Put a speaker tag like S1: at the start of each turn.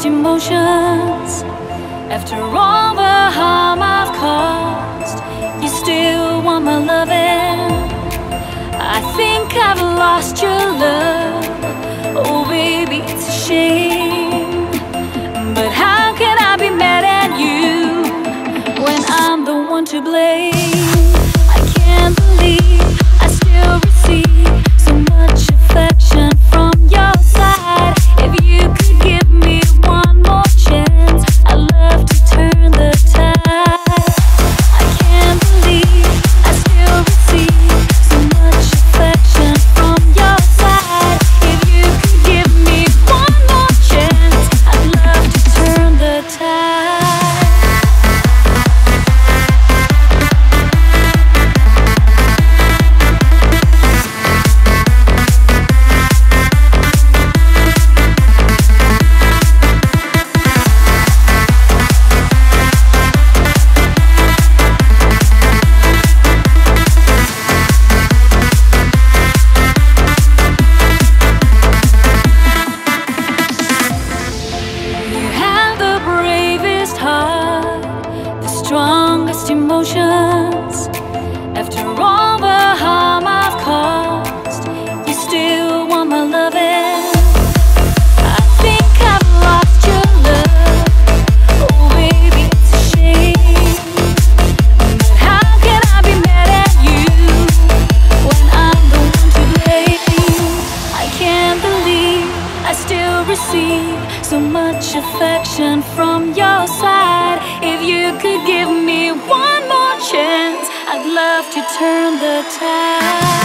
S1: emotions. After all the harm I've caused, you still want my loving. I think I've lost your love. Oh baby, it's a shame. But how can I be mad at you when I'm the one to blame? I can't believe I still receive so much affection from your side. If you could give me one more chance, I'd love to turn the tide. I can't believe I still receive so much affection from your side. If you could give me one more chance, I'd love to turn the tide. Strongest emotions. After all the harm I've caused, you still want my loving. I think I've lost your love. Oh baby, it's a shame. But how can I be mad at you when I'm the one to blame? I can't believe I still receive so much affection from your side. If you could give me one more chance, I'd love to turn the tide.